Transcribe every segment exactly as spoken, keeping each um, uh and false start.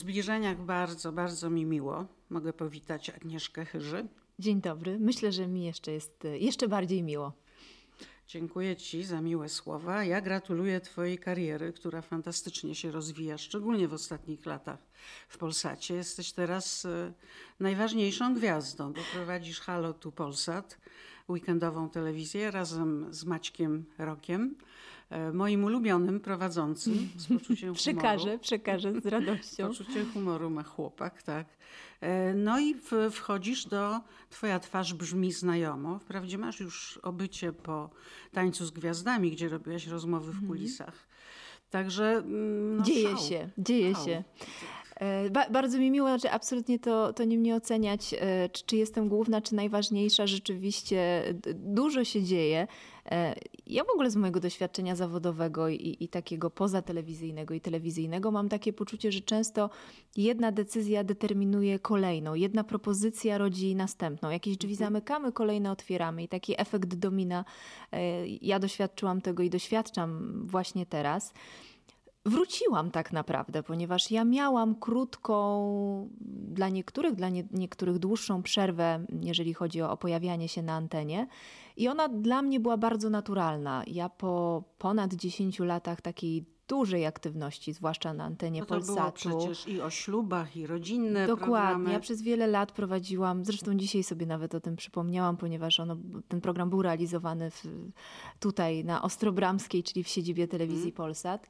zbliżeniach bardzo, bardzo mi miło. Mogę powitać Agnieszkę Chyży. Dzień dobry. Myślę, że mi jeszcze jest jeszcze bardziej miło. Dziękuję Ci za miłe słowa. Ja gratuluję Twojej kariery, która fantastycznie się rozwija, szczególnie w ostatnich latach w Polsacie. Jesteś teraz najważniejszą gwiazdą. Prowadzisz Halo tu Polsat, weekendową telewizję razem z Maćkiem Rokiem, moim ulubionym prowadzącym z poczuciem humoru. Przekażę, przekażę z radością. Poczucie humoru ma chłopak, tak. No i w, wchodzisz do, twoja twarz brzmi znajomo. Wprawdzie masz już obycie po Tańcu z Gwiazdami, gdzie robiłaś rozmowy w kulisach. Także no, dzieje szał. się, dzieje szał. się. Ba- bardzo mi miło, że absolutnie to, to nie mnie oceniać, czy, czy jestem główna, czy najważniejsza. Rzeczywiście dużo się dzieje. Ja w ogóle z mojego doświadczenia zawodowego i, i takiego pozatelewizyjnego i telewizyjnego mam takie poczucie, że często jedna decyzja determinuje kolejną. Jedna propozycja rodzi następną. Jakieś drzwi zamykamy, kolejne otwieramy i taki efekt domina. Ja doświadczyłam tego i doświadczam właśnie teraz. Wróciłam tak naprawdę, ponieważ ja miałam krótką, dla niektórych, dla nie, niektórych dłuższą przerwę, jeżeli chodzi o, o pojawianie się na antenie. I ona dla mnie była bardzo naturalna. Ja po ponad dziesięciu latach takiej dużej aktywności, zwłaszcza na antenie no to Polsatu. Było przecież i o ślubach, i rodzinne Dokładnie. programy. Ja przez wiele lat prowadziłam, zresztą dzisiaj sobie nawet o tym przypomniałam, ponieważ ono, ten program był realizowany w, tutaj na Ostrobramskiej, czyli w siedzibie telewizji mm. Polsat.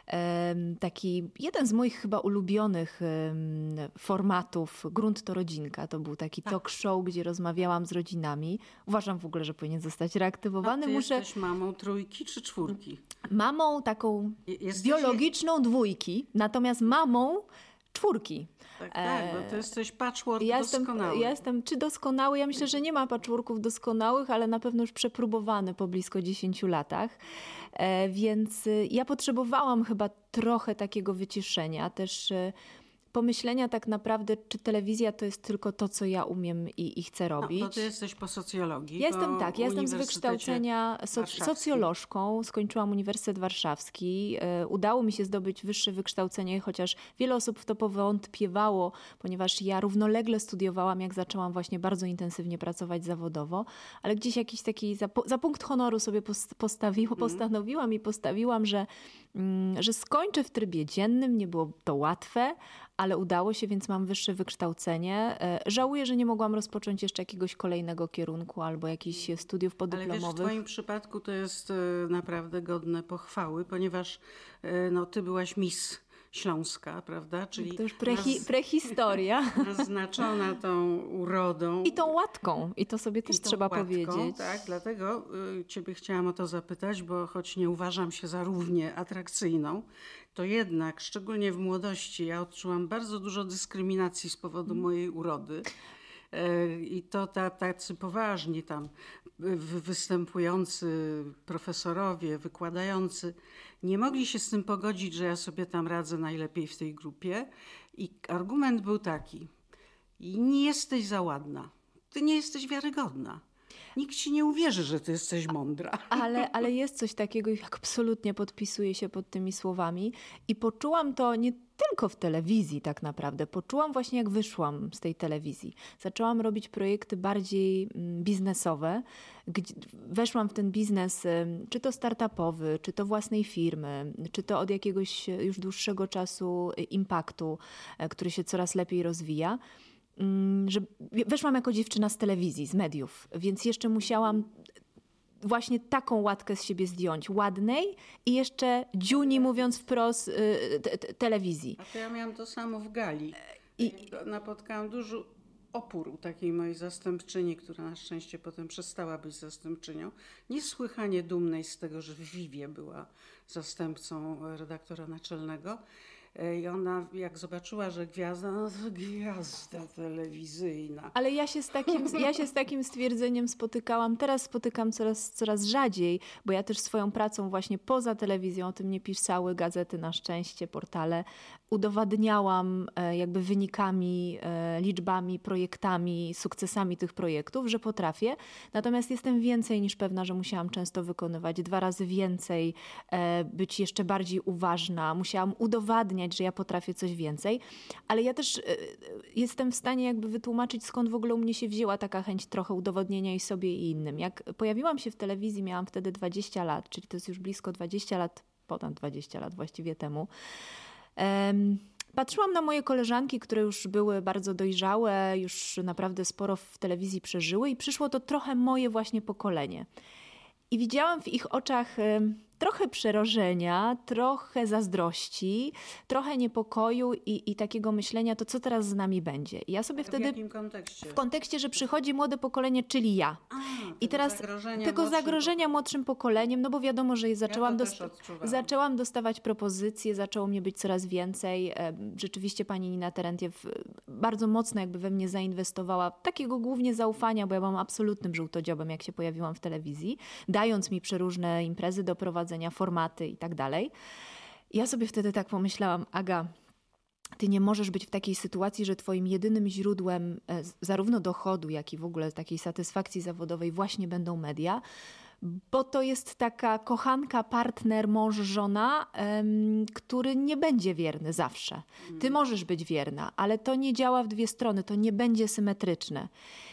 Taki jeden z moich chyba ulubionych formatów, Grunt to rodzinka. To był taki tak. talk show, gdzie rozmawiałam z rodzinami. Uważam w ogóle, że powinien zostać reaktywowany. A ty Muszę... jesteś mamą trójki czy czwórki? Mamą taką jesteś... biologiczną dwójki, natomiast mamą czwórki. Tak, tak, bo to jesteś patchwork ja doskonały. Jestem, ja jestem czy doskonały? Ja myślę, że nie ma patchworków doskonałych, ale na pewno już przepróbowany po blisko dziesięciu latach. E, więc ja potrzebowałam chyba trochę takiego wyciszenia, też e, pomyślenia tak naprawdę, czy telewizja to jest tylko to, co ja umiem i, i chcę robić. No, to ty jesteś po socjologii. Ja jestem tak, ja jestem z wykształcenia soc- socjolożką, skończyłam Uniwersytet Warszawski. Udało mi się zdobyć wyższe wykształcenie, chociaż wiele osób w to powątpiewało, ponieważ ja równolegle studiowałam, jak zaczęłam właśnie bardzo intensywnie pracować zawodowo, ale gdzieś jakiś taki za, za punkt honoru sobie postawiło, postanowiłam i postawiłam, że, że skończę w trybie dziennym. Nie było to łatwe, ale udało się, więc mam wyższe wykształcenie. Żałuję, że nie mogłam rozpocząć jeszcze jakiegoś kolejnego kierunku albo jakichś studiów podyplomowych. Ale wiesz, w twoim przypadku to jest naprawdę godne pochwały, ponieważ no, ty byłaś Miss Śląska, prawda? Czyli to już prehi- prehistoria. Naznaczona tą urodą. I tą łatką. I to sobie też trzeba łatką, powiedzieć. Tak, dlatego y, ciebie chciałam o to zapytać, bo choć nie uważam się za równie atrakcyjną, to jednak, szczególnie w młodości, ja odczułam bardzo dużo dyskryminacji z powodu mojej urody. I to tacy poważni tam występujący profesorowie, wykładający nie mogli się z tym pogodzić, że ja sobie tam radzę najlepiej w tej grupie. I argument był taki: nie jesteś za ładna, ty nie jesteś wiarygodna. Nikt ci nie uwierzy, że ty jesteś mądra. Ale, ale jest coś takiego, jak absolutnie podpisuję się pod tymi słowami i poczułam to nie tylko w telewizji tak naprawdę. Poczułam właśnie, jak wyszłam z tej telewizji. Zaczęłam robić projekty bardziej biznesowe. Gdzie weszłam w ten biznes, czy to startupowy, czy to własnej firmy, czy to od jakiegoś już dłuższego czasu impaktu, który się coraz lepiej rozwija. Że weszłam jako dziewczyna z telewizji, z mediów, więc jeszcze musiałam właśnie taką łatkę z siebie zdjąć, ładnej i jeszcze dziuni, mówiąc wprost, te, te, telewizji. A to ja miałam to samo w Gali. I napotkałam duży opór u takiej mojej zastępczyni, która na szczęście potem przestała być zastępczynią. Niesłychanie dumnej z tego, że w Vivie była zastępcą redaktora naczelnego. I ona jak zobaczyła, że gwiazda, no to gwiazda telewizyjna. Ale ja się z takim, ja się z takim stwierdzeniem spotykałam, teraz spotykam coraz, coraz rzadziej, bo ja też swoją pracą właśnie poza telewizją, o tym nie pisały gazety na szczęście, portale, udowadniałam jakby wynikami, liczbami, projektami, sukcesami tych projektów, że potrafię. Natomiast jestem więcej niż pewna, że musiałam często wykonywać dwa razy więcej, być jeszcze bardziej uważna. Musiałam udowadniać oceniać, że ja potrafię coś więcej, ale ja też jestem w stanie jakby wytłumaczyć, skąd w ogóle u mnie się wzięła taka chęć trochę udowodnienia i sobie i innym. Jak pojawiłam się w telewizji, miałam wtedy dwadzieścia lat, czyli to jest już blisko dwadzieścia lat, ponad dwadzieścia lat właściwie temu. Um, Patrzyłam na moje koleżanki, które już były bardzo dojrzałe, już naprawdę sporo w telewizji przeżyły i przyszło to trochę moje właśnie pokolenie. I widziałam w ich oczach trochę przerażenia, trochę zazdrości, trochę niepokoju i, i takiego myślenia, to co teraz z nami będzie. I ja sobie w wtedy... jakim kontekście? W kontekście, że przychodzi młode pokolenie, czyli ja. A, I teraz zagrożenia tego młodszym... zagrożenia młodszym pokoleniem, no bo wiadomo, że zaczęłam, ja to dost... zaczęłam dostawać propozycje, zaczęło mnie być coraz więcej. Rzeczywiście pani Nina Terentiew bardzo mocno jakby we mnie zainwestowała, takiego głównie zaufania, bo ja byłam absolutnym żółtodziobem, jak się pojawiłam w telewizji, dając mi przeróżne imprezy do prowadzenia, formaty i tak dalej. Ja sobie wtedy tak pomyślałam, Aga, ty nie możesz być w takiej sytuacji, że twoim jedynym źródłem zarówno dochodu, jak i w ogóle takiej satysfakcji zawodowej właśnie będą media, bo to jest taka kochanka, partner, mąż, żona, um, który nie będzie wierny zawsze. Ty możesz być wierna, ale to nie działa w dwie strony, to nie będzie symetryczne.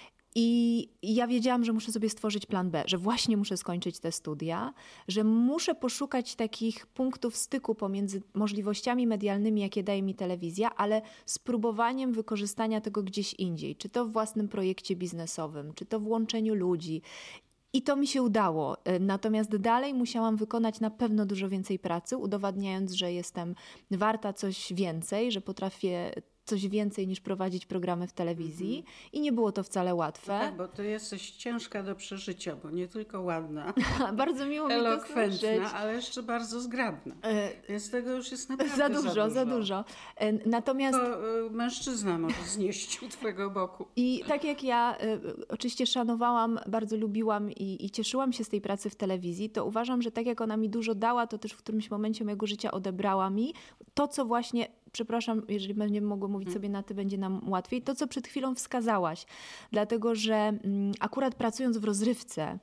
I ja wiedziałam, że muszę sobie stworzyć plan B, że właśnie muszę skończyć te studia, że muszę poszukać takich punktów styku pomiędzy możliwościami medialnymi, jakie daje mi telewizja, ale spróbowaniem wykorzystania tego gdzieś indziej, czy to w własnym projekcie biznesowym, czy to w łączeniu ludzi. I to mi się udało. Natomiast dalej musiałam wykonać na pewno dużo więcej pracy, udowadniając, że jestem warta coś więcej, że potrafię coś więcej niż prowadzić programy w telewizji mm-hmm. i nie było to wcale łatwe. No tak, bo ty jesteś ciężka do przeżycia, bo nie tylko ładna, bardzo miło mi to elokwentna, ale jeszcze bardzo zgrabna. E... Więc tego już jest naprawdę za dużo. Za dużo, za dużo. Natomiast... To mężczyzna może znieść u twojego boku. I tak jak ja oczywiście szanowałam, bardzo lubiłam i, i cieszyłam się z tej pracy w telewizji, to uważam, że tak jak ona mi dużo dała, to też w którymś momencie mojego życia odebrała mi to, co właśnie... Przepraszam, jeżeli będziemy mogły mówić sobie na ty, będzie nam łatwiej. To, co przed chwilą wskazałaś. Dlatego, że mm, akurat pracując w rozrywce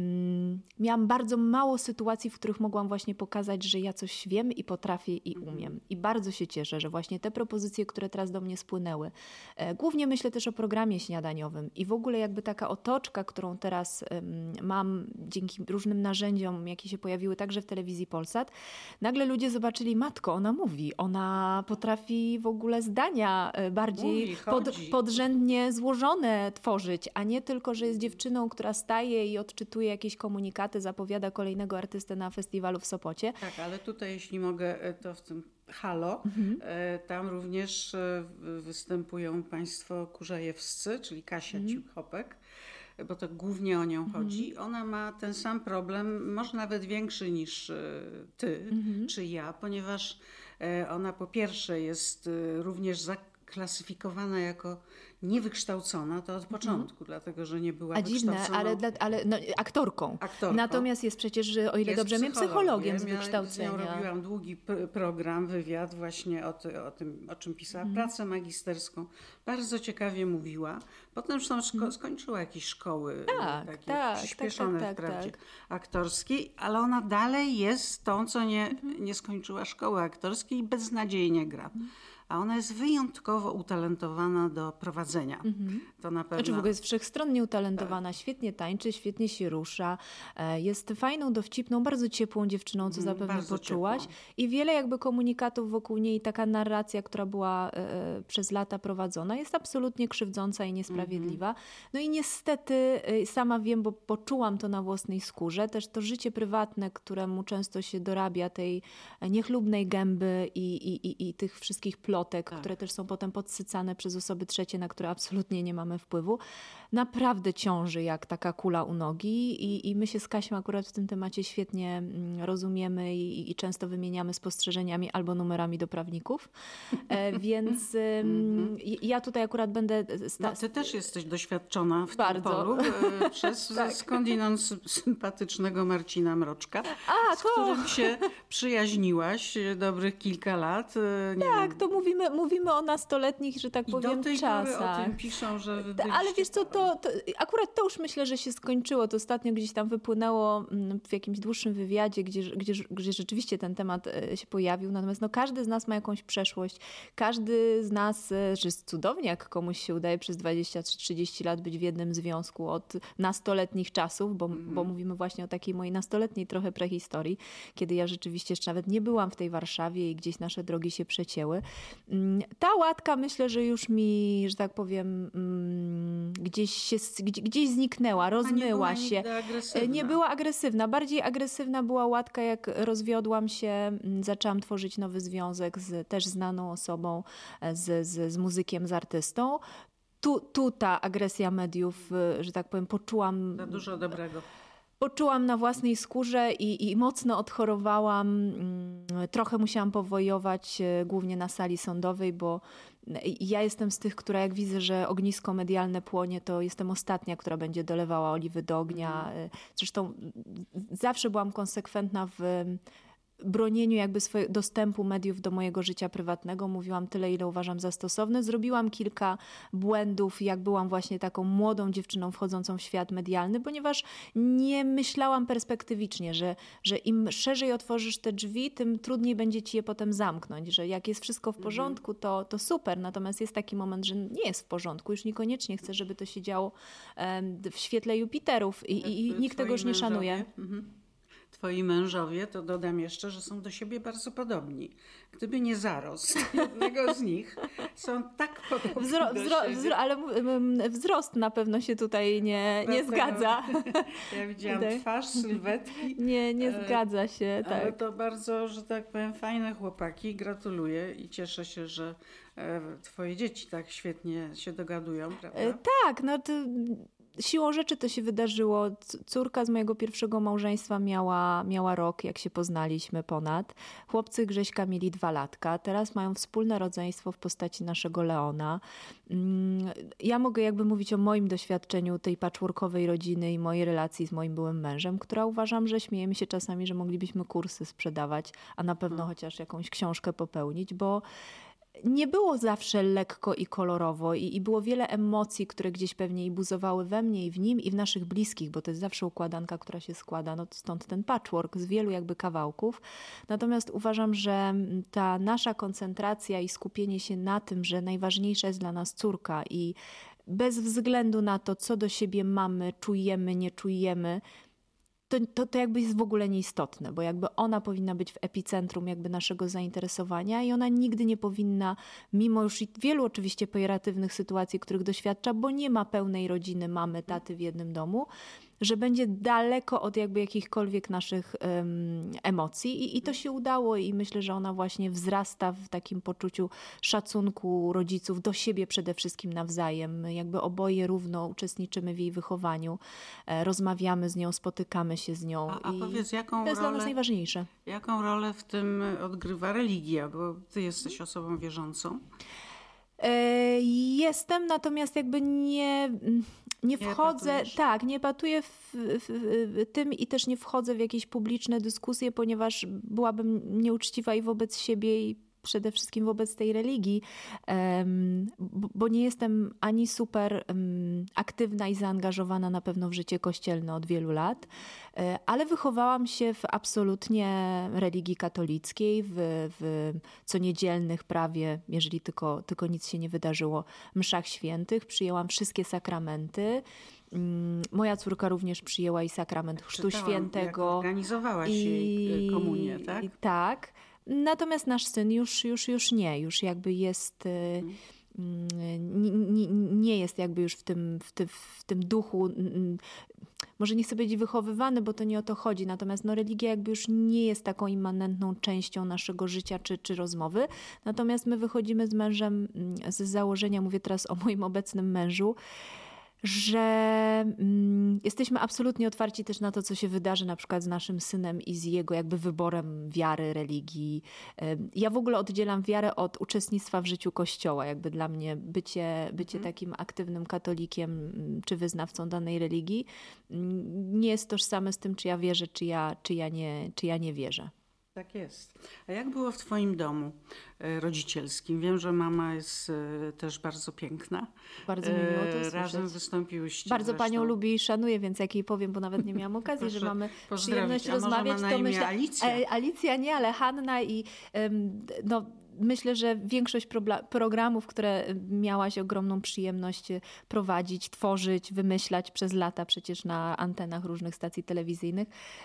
mm, miałam bardzo mało sytuacji, w których mogłam właśnie pokazać, że ja coś wiem i potrafię i umiem. I bardzo się cieszę, że właśnie te propozycje, które teraz do mnie spłynęły, e, głównie myślę też o programie śniadaniowym i w ogóle jakby taka otoczka, którą teraz um, mam dzięki różnym narzędziom, jakie się pojawiły także w telewizji Polsat, nagle ludzie zobaczyli, matko, ona mówi, ona potrafi w ogóle zdania bardziej Mówi, pod, podrzędnie złożone tworzyć, a nie tylko, że jest dziewczyną, która staje i odczytuje jakieś komunikaty, zapowiada kolejnego artystę na festiwalu w Sopocie. Tak, ale tutaj, jeśli mogę, to w tym Halo, mhm. tam również występują państwo Kurzajewscy, czyli Kasia mhm. Ciuchopek, bo to głównie o nią mhm. chodzi. Ona ma ten sam problem, może nawet większy niż ty mhm. czy ja, ponieważ ona po pierwsze jest również zaklasyfikowana jako niewykształcona, to od początku, mm. dlatego że nie była A dziwne, ale, ale no, aktorką. aktorką. Natomiast jest przecież, o ile jest dobrze wiem, psychologiem z wykształcenia. Ja z nią robiłam długi p- program, wywiad właśnie o, ty, o tym, o czym pisała, mm. pracę magisterską. Bardzo ciekawie mówiła. Potem zresztą szko- skończyła jakieś szkoły tak, takie tak, przyspieszone tak, tak, wprawdzie tak. aktorskiej, ale ona dalej jest tą, co nie, mm. nie skończyła szkoły aktorskiej i beznadziejnie gra. Mm. A ona jest wyjątkowo utalentowana do prowadzenia. Mm-hmm. To na pewno... Znaczy w ogóle jest wszechstronnie utalentowana, tak. świetnie tańczy, świetnie się rusza, jest fajną, dowcipną, bardzo ciepłą dziewczyną, co zapewne bardzo poczułaś. Ciepłą. I wiele jakby komunikatów wokół niej, taka narracja, która była e, przez lata prowadzona, jest absolutnie krzywdząca i niesprawiedliwa. Mm-hmm. No i niestety sama wiem, bo poczułam to na własnej skórze, też to życie prywatne, któremu często się dorabia tej niechlubnej gęby i, i, i, i tych wszystkich plotów, tak. które też są potem podsycane przez osoby trzecie, na które absolutnie nie mamy wpływu, naprawdę ciąży jak taka kula u nogi i, i my się z Kasią akurat w tym temacie świetnie rozumiemy i, i często wymieniamy spostrzeżeniami albo numerami do prawników, e, więc mm-hmm. ja tutaj akurat będę... Sta- no, ty też jesteś doświadczona w Bardzo. tym polu e, przez tak. skądinąd sympatycznego Marcina Mroczka, A, z którym się przyjaźniłaś dobrych kilka lat. Nie tak, wiem. to mówię mówimy, mówimy o nastoletnich, że tak I powiem, do tej czasach. pory o tym piszą, że wy Ale wiesz co, to, to akurat to już myślę, że się skończyło. To ostatnio gdzieś tam wypłynęło w jakimś dłuższym wywiadzie, gdzie, gdzie, gdzie rzeczywiście ten temat się pojawił. Natomiast no, każdy z nas ma jakąś przeszłość. Każdy z nas, że jest cudownie, jak komuś się udaje przez dwadzieścia czy trzydzieści lat być w jednym związku od nastoletnich czasów, bo, mm. bo mówimy właśnie o takiej mojej nastoletniej trochę prehistorii, kiedy ja rzeczywiście jeszcze nawet nie byłam w tej Warszawie i gdzieś nasze drogi się przecięły. Ta łatka myślę, że już mi, że tak powiem, gdzieś się, gdzieś zniknęła, rozmyła nie się. Agresywna. Nie była agresywna. Bardziej agresywna była łatka, jak rozwiodłam się, zaczęłam tworzyć nowy związek z też znaną osobą, z, z, z muzykiem, z artystą. Tu, tu ta agresja mediów, że tak powiem, poczułam... Za dużo dobrego. Poczułam na własnej skórze i, i mocno odchorowałam. Trochę musiałam powojować, głównie na sali sądowej, bo ja jestem z tych, która jak widzę, że ognisko medialne płonie, to jestem ostatnia, która będzie dolewała oliwy do ognia. Zresztą zawsze byłam konsekwentna w bronieniu jakby swojego dostępu mediów do mojego życia prywatnego. Mówiłam tyle, ile uważam za stosowne. Zrobiłam kilka błędów, jak byłam właśnie taką młodą dziewczyną wchodzącą w świat medialny, ponieważ nie myślałam perspektywicznie, że, że im szerzej otworzysz te drzwi, tym trudniej będzie ci je potem zamknąć, że jak jest wszystko w porządku, to, to super, natomiast jest taki moment, że nie jest w porządku. Już niekoniecznie chcę, żeby to się działo w świetle Jupiterów i, i, i nikt tego już nie szanuje. Mhm. Twoi mężowie, to dodam jeszcze, że są do siebie bardzo podobni. Gdyby nie zarost jednego z nich, są tak podobni Wzro, do wzro, siebie. wzro, ale wzrost na pewno się tutaj nie, nie zgadza. Ja widziałam twarz, sylwetki. Nie, nie zgadza się. Tak. Ale to bardzo, że tak powiem, fajne chłopaki. Gratuluję i cieszę się, że twoje dzieci tak świetnie się dogadują, prawda? Tak, no to... Siłą rzeczy to się wydarzyło. Córka z mojego pierwszego małżeństwa miała, miała rok, jak się poznaliśmy, ponad. Chłopcy Grześka mieli dwa latka. Teraz mają wspólne rodzeństwo w postaci naszego Leona. Ja mogę jakby mówić o moim doświadczeniu tej patchworkowej rodziny i mojej relacji z moim byłym mężem, która uważam, że śmiejemy się czasami, że moglibyśmy kursy sprzedawać, a na pewno hmm. chociaż jakąś książkę popełnić, bo nie było zawsze lekko i kolorowo i, i było wiele emocji, które gdzieś pewnie i buzowały we mnie i w nim i w naszych bliskich, bo to jest zawsze układanka, która się składa, no stąd ten patchwork z wielu jakby kawałków. Natomiast uważam, że ta nasza koncentracja i skupienie się na tym, że najważniejsza jest dla nas córka i bez względu na to, co do siebie mamy, czujemy, nie czujemy, To, to, to jakby jest w ogóle nieistotne, bo jakby ona powinna być w epicentrum jakby naszego zainteresowania i ona nigdy nie powinna, mimo już wielu oczywiście pejoratywnych sytuacji, których doświadcza, bo nie ma pełnej rodziny, mamy, taty w jednym domu, że będzie daleko od jakby jakichkolwiek naszych um, emocji I, i to się udało i myślę, że ona właśnie wzrasta w takim poczuciu szacunku rodziców do siebie przede wszystkim nawzajem. Jakby oboje równo uczestniczymy w jej wychowaniu, e, rozmawiamy z nią, spotykamy się z nią. A, a i powiedz, jaką to jest rolę, dla nas najważniejsze. Jaką rolę w tym odgrywa religia, bo ty jesteś osobą wierzącą? Jestem, natomiast jakby nie, nie wchodzę, nie tak, nie patuję w, w, w tym i też nie wchodzę w jakieś publiczne dyskusje, ponieważ byłabym nieuczciwa i wobec siebie i przede wszystkim wobec tej religii, bo nie jestem ani super aktywna i zaangażowana na pewno w życie kościelne od wielu lat, ale wychowałam się w absolutnie religii katolickiej, w, w coniedzielnych prawie, jeżeli tylko, tylko nic się nie wydarzyło, mszach świętych. Przyjęłam wszystkie sakramenty. Moja córka również przyjęła i sakrament Chrztu Czytałam, świętego. Jak organizowałaś jej komunię, tak? I, tak. Natomiast nasz syn już, już, już nie, już jakby jest, nie, nie jest jakby już w tym, w, tym, w tym duchu, może nie chcę powiedzieć wychowywany, bo to nie o to chodzi, natomiast no, religia jakby już nie jest taką immanentną częścią naszego życia czy, czy rozmowy. Natomiast my wychodzimy z mężem z założenia, mówię teraz o moim obecnym mężu, że mm, jesteśmy absolutnie otwarci też na to, co się wydarzy na przykład z naszym synem i z jego jakby wyborem wiary, religii. Ja w ogóle oddzielam wiarę od uczestnictwa w życiu Kościoła. Jakby dla mnie bycie, bycie mhm. takim aktywnym katolikiem czy wyznawcą danej religii nie jest tożsame z tym, czy ja wierzę, czy ja, czy ja, nie, czy ja nie wierzę. Tak jest. A jak było w twoim domu e, rodzicielskim? Wiem, że mama jest e, też bardzo piękna. Bardzo mi miło to E, usłyszeć. Razem wystąpiłyście Bardzo zresztą. panią lubię i szanuję, więc jak jej powiem, bo nawet nie miałam okazji, że Proszę mamy pozdrowić. przyjemność A może rozmawiać, ma na to imię myślę... Alicja? E, Alicja nie, ale Hanna i em, no... Myślę, że większość probla- programów, które miałaś ogromną przyjemność prowadzić, tworzyć, wymyślać przez lata przecież na antenach różnych stacji telewizyjnych,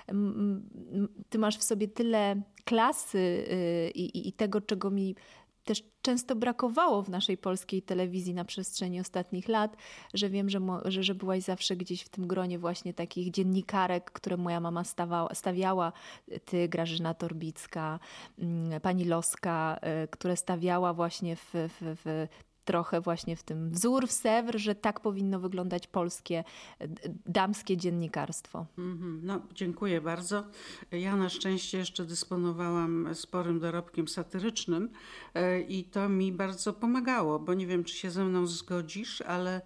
m, m, ty masz w sobie tyle klasy y, i, i tego, czego mi też często brakowało w naszej polskiej telewizji na przestrzeni ostatnich lat, że wiem, że, mo- że, że byłaś zawsze gdzieś w tym gronie właśnie takich dziennikarek, które moja mama stawała, stawiała, ty, Grażyna Torbicka, mm, pani Loska, y, które stawiała właśnie w, w, w trochę właśnie w tym wzór, w Sewr, że tak powinno wyglądać polskie d- damskie dziennikarstwo. Mhm. No, dziękuję bardzo. Ja na szczęście jeszcze dysponowałam sporym dorobkiem satyrycznym e, i to mi bardzo pomagało, bo nie wiem, czy się ze mną zgodzisz, ale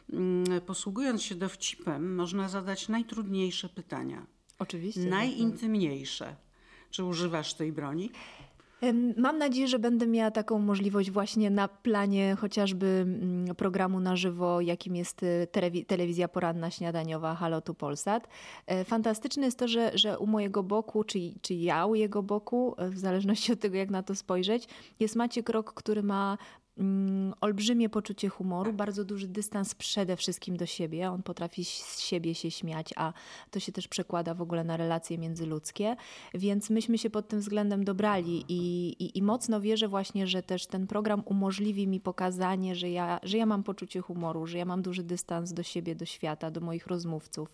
mm, posługując się dowcipem, można zadać najtrudniejsze pytania, Oczywiście. najintymniejsze. Czy używasz tej broni? Em, Mam nadzieję, że będę miała taką możliwość właśnie na planie chociażby mm, programu na żywo, jakim jest y, telewi- telewizja poranna śniadaniowa Halo tu Polsat. E, Fantastyczne jest to, że, że u mojego boku, czy, czy ja u jego boku, e, w zależności od tego, jak na to spojrzeć, jest Maciek Rok, który ma mm, olbrzymie poczucie humoru, bardzo duży dystans przede wszystkim do siebie. On potrafi z siebie się śmiać, a to się też przekłada w ogóle na relacje międzyludzkie. Więc myśmy się pod tym względem dobrali i, i, i mocno wierzę właśnie, że też ten program umożliwi mi pokazanie, że ja, że ja mam poczucie humoru, że ja mam duży dystans do siebie, do świata, do moich rozmówców,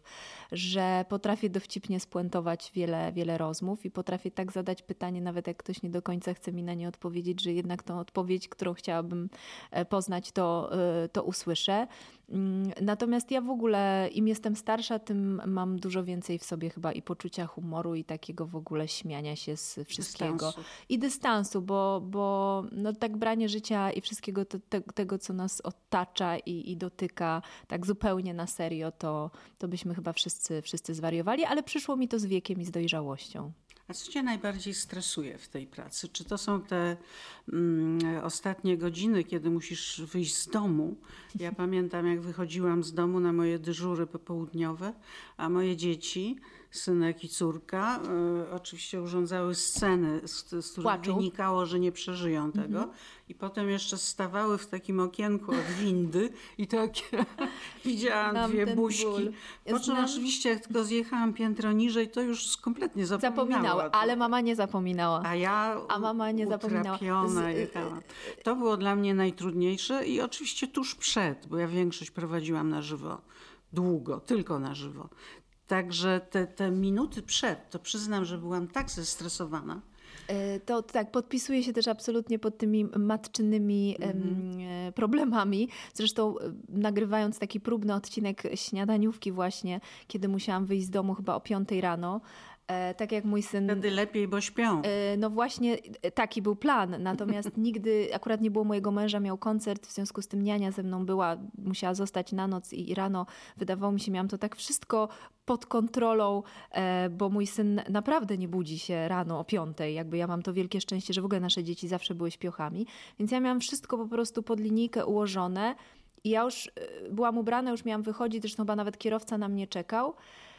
że potrafię dowcipnie spuentować wiele, wiele rozmów i potrafię tak zadać pytanie, nawet jak ktoś nie do końca chce mi na nie odpowiedzieć, że jednak tą odpowiedź, którą chciałabym poznać, to, to usłyszę. Natomiast ja w ogóle, im jestem starsza, tym mam dużo więcej w sobie chyba i poczucia humoru i takiego w ogóle śmiania się z wszystkiego. Dystansu. I dystansu, bo, bo no tak branie życia i wszystkiego te, te, tego, co nas otacza i, i dotyka tak zupełnie na serio, to, to byśmy chyba wszyscy, wszyscy zwariowali, ale przyszło mi to z wiekiem i z dojrzałością. A co cię najbardziej stresuje w tej pracy? Czy to są te mm, ostatnie godziny, kiedy musisz wyjść z domu? Ja pamiętam, jak wychodziłam z domu na moje dyżury popołudniowe, a moje dzieci, synek i córka, y, oczywiście urządzały sceny, z, z których Płaczu. wynikało, że nie przeżyją tego. Mhm. I potem jeszcze stawały w takim okienku od windy i takie widziałam Znam dwie ten buźki. ból. Po czym Znam. oczywiście, jak tylko zjechałam piętro niżej, to już kompletnie zapominała. Zapominały, to. ale mama nie zapominała. A ja A mama nie zapominała. utrapiona Z- jechałam. To było dla mnie najtrudniejsze i oczywiście tuż przed, bo ja większość prowadziłam na żywo. Długo, tylko na żywo. Także te, te minuty przed, to przyznam, że byłam tak zestresowana. E, To tak, podpisuję się też absolutnie pod tymi matczynymi em, e, problemami. Zresztą e, nagrywając taki próbny odcinek śniadaniówki właśnie, kiedy musiałam wyjść z domu chyba o piątej rano, e, tak jak mój syn... Wtedy lepiej, bo śpią. E, No właśnie e, taki był plan, natomiast nigdy akurat nie było mojego męża, miał koncert, w związku z tym niania ze mną była, musiała zostać na noc i i rano wydawało mi się, miałam to tak wszystko pod kontrolą, e, bo mój syn naprawdę nie budzi się rano o piątej. Jakby ja mam to wielkie szczęście, że w ogóle nasze dzieci zawsze były śpiochami, więc ja miałam wszystko po prostu pod linijkę ułożone i ja już e, byłam ubrana, już miałam wychodzić, zresztą chyba nawet kierowca na mnie czekał.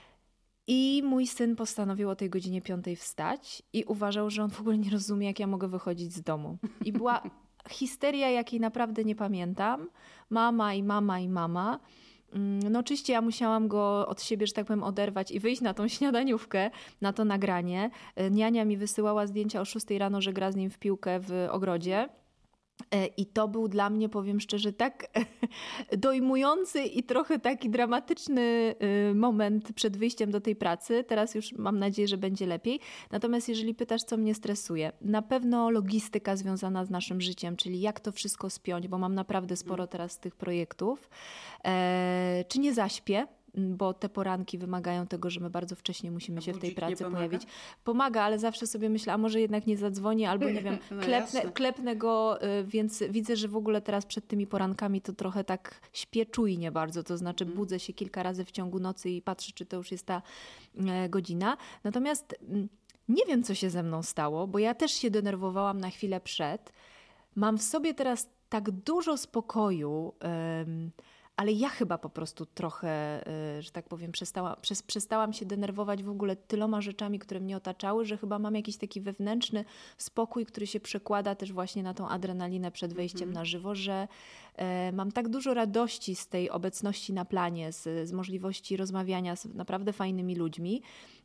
I mój syn postanowił o tej godzinie piątej wstać i uważał, że on w ogóle nie rozumie, jak ja mogę wychodzić z domu. I była histeria, jakiej naprawdę nie pamiętam. Mama i mama i mama. Mm, No oczywiście ja musiałam go od siebie, że tak powiem, oderwać i wyjść na tą śniadaniówkę, na to nagranie. E, Niania mi wysyłała zdjęcia o szóstej rano, że gra z nim w piłkę w ogrodzie. E, I to był dla mnie, powiem szczerze, tak dojmujący i trochę taki dramatyczny y, moment przed wyjściem do tej pracy. Teraz już mam nadzieję, że będzie lepiej. Natomiast jeżeli pytasz, co mnie stresuje, na pewno logistyka związana z naszym życiem, czyli jak to wszystko spiąć, bo mam naprawdę sporo teraz tych projektów. E, Czy nie zaśpię? Bo te poranki wymagają tego, że my bardzo wcześnie musimy A się w tej budzik nie pracy pomaga? pojawić. Pomaga, ale zawsze sobie myślę, a może jednak nie zadzwoni, albo nie wiem, No klepnę, jasne. klepnę go, y, więc widzę, że w ogóle teraz przed tymi porankami to trochę tak śpię czujnie bardzo, to znaczy budzę się kilka razy w ciągu nocy i patrzę, czy to już jest ta e, godzina. Natomiast mm, Nie wiem, co się ze mną stało, bo ja też się denerwowałam na chwilę przed. Mam w sobie teraz tak dużo spokoju, ym, ale ja chyba po prostu trochę, y, że tak powiem, przestała, przez, przestałam się denerwować w ogóle tyloma rzeczami, które mnie otaczały, że chyba mam jakiś taki wewnętrzny spokój, który się przekłada też właśnie na tą adrenalinę przed wejściem mm-hmm. na żywo, że y, mam tak dużo radości z tej obecności na planie, z, z możliwości rozmawiania z naprawdę fajnymi ludźmi,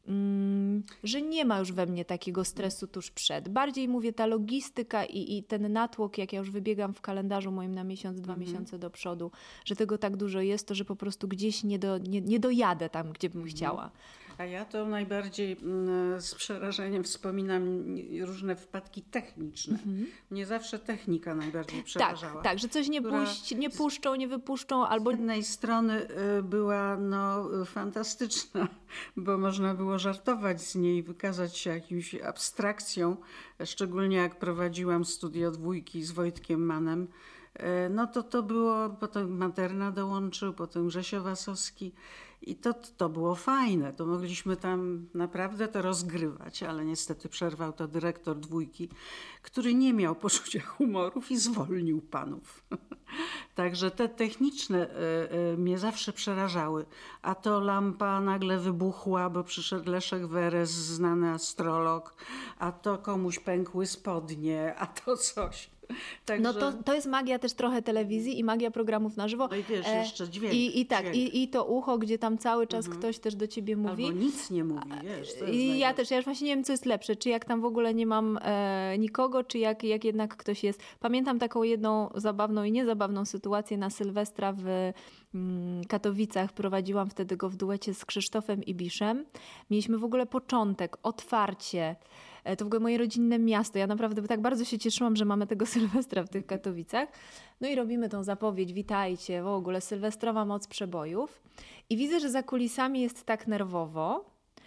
Mm, że nie ma już we mnie takiego stresu tuż przed. Bardziej mówię ta logistyka i, i ten natłok, jak ja już wybiegam w kalendarzu moim na miesiąc, dwa mm-hmm. miesiące do przodu, że tego tak dużo jest, to że po prostu gdzieś nie, do, nie, nie dojadę tam, gdzie bym mm-hmm. chciała. A ja to najbardziej mm, z przerażeniem wspominam różne wpadki techniczne. Mm-hmm. Mnie zawsze technika najbardziej przerażała. Tak, tak, że coś nie, puść, nie puszczą, nie wypuszczą. Albo... Z jednej strony y, była no, fantastyczna, bo można było żartować z niej, wykazać się jakimś abstrakcją, szczególnie jak prowadziłam studia dwójki z Wojtkiem Mannem. No to to było, potem Materna dołączył, potem Grzesio Wasowski i to, to było fajne, to mogliśmy tam naprawdę to rozgrywać, ale niestety przerwał to dyrektor dwójki, który nie miał poczucia humorów i zwolnił panów. Także te techniczne y, y, mnie zawsze przerażały, a to lampa nagle wybuchła, bo przyszedł Leszek Werez, znany astrolog, a to komuś pękły spodnie, a to coś. Także... No to, to jest magia też trochę telewizji i magia programów na żywo. No i wiesz, jeszcze dźwięk. I, i tak, dźwięk. I, i to ucho, gdzie tam cały czas mhm. ktoś też do ciebie mówi. Albo nic nie mówi, wiesz. To jest I ja też, ja już właśnie nie wiem, co jest lepsze. Czy jak tam w ogóle nie mam e, nikogo, czy jak, jak jednak ktoś jest. Pamiętam taką jedną zabawną i niezabawną sytuację na Sylwestra w mm, Katowicach. Prowadziłam wtedy go w duecie z Krzysztofem Ibiszem. Mieliśmy w ogóle początek, otwarcie. To w ogóle moje rodzinne miasto. Ja naprawdę tak bardzo się cieszyłam, że mamy tego Sylwestra w tych Katowicach. No i robimy tą zapowiedź, witajcie, w ogóle sylwestrowa moc przebojów. I widzę, że za kulisami jest tak nerwowo